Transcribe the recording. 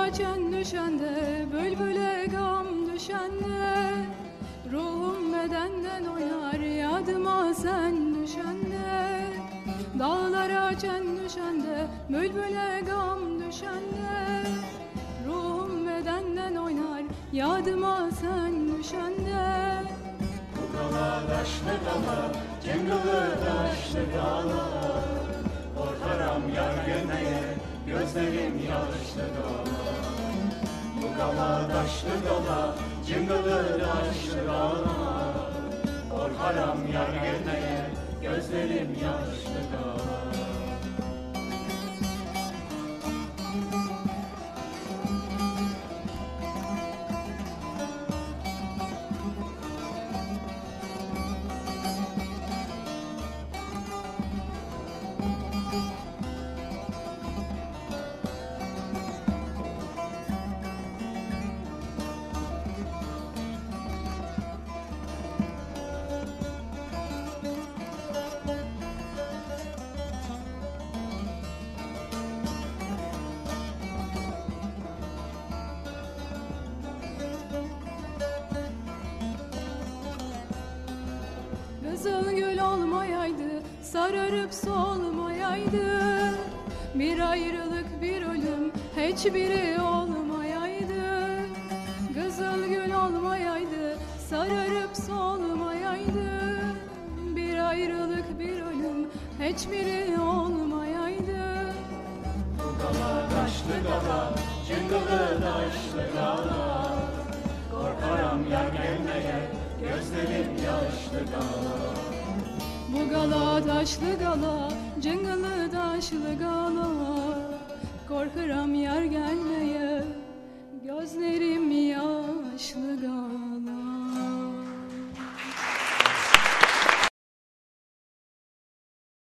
açan düşende, bülbüle gam düşende, ruhum bedenden oynar yadıma sen düşende. Dağlara açan düşende, bülbüle gam düşende, ruhum bedenden oynar yadıma sen düşende. Bu dala daşlı dala, cıngılı daşlı dala, korkarım yar gelmeye, gözlerim yaşlı dala. Bu dala daşlı dala, cıngılı daşlı dala, korkarım yar gelmeye, gözlerim yaşlı dala. Kızıl gül olmayaydı, sararıp solmayaydı, bir ayrılık bir ölüm hiçbiri olmayaydı. Kızıl gül olmayaydı, sararıp solmayaydı, bir ayrılık bir ölüm hiçbiri olmayaydı. Bu dala daşlı dala, cıngılı daşlı dala, korkarım yar gelmeye, gözlerim yaşlı dala. Bu gala taşlı gala, cıngılı taşlı gala, korkuram yar gelmeye, gözlerim yaşlı gala.